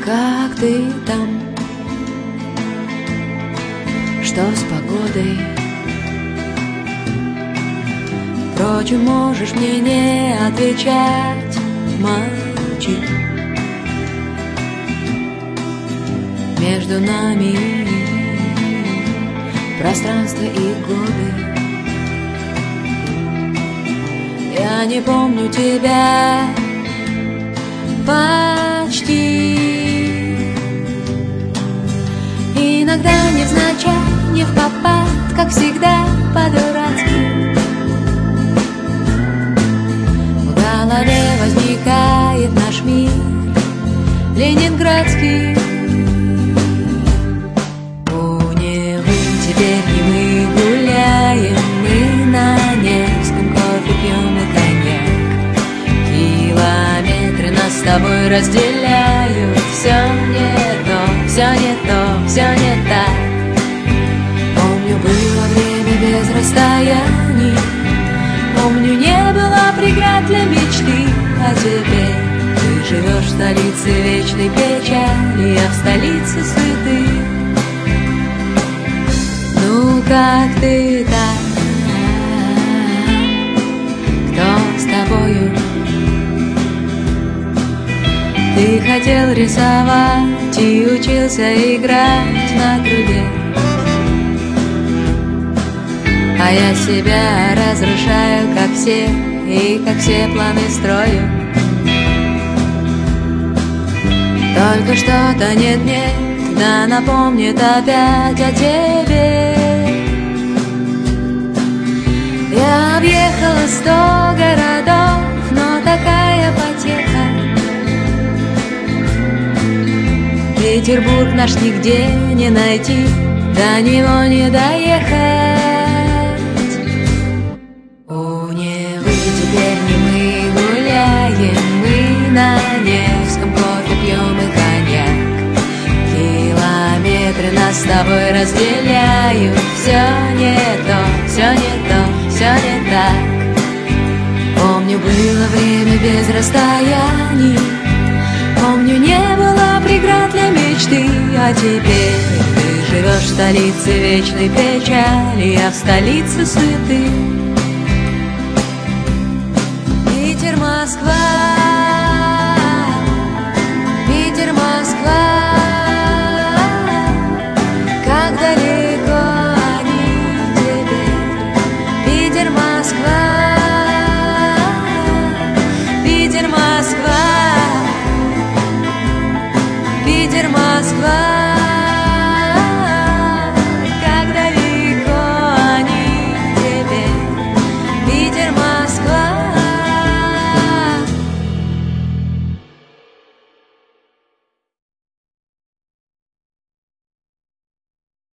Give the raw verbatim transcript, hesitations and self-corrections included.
Как ты там? Что с погодой? Впрочем, можешь мне не отвечать, молчи. Между нами пространство и годы. Я не помню тебя почти. Иногда невзначай, не впопад, как всегда, по-дурацки. В голове возникает наш мир ленинградский. У Невы теперь не мы гуляем, мы на Невском кофе пьем и коньяк. Километры нас с тобой разделяют, все не то, все не то, все не так. Помню, было время без расстояний, помню, не было преград для мечты. А теперь ты живешь в столице вечной печали, я в столице суеты. Ну как ты там? Кто с тобою? Ты хотел рисовать и учился играть на труде, а я себя разрушаю, как все, и как все планы строю. Только что-то нет-нет, да напомнит опять о тебе. Я объехала сто городов, но такая потеха. Петербург наш нигде не найти, до него не доехать. У Невы теперь не мы гуляем, мы на Невском кофе пьем и коньяк. Километры нас с тобой разделяют, все не то, все не то, все не так. Помню, было время без расстояний, помню, не было преград для мечты. А теперь ты живешь в столице вечной печали, я в столице суеты. Питер, Москва, Питер, Москва, как далеко они теперь. Питер, Москва, Питер, Москва, Питер, Москва.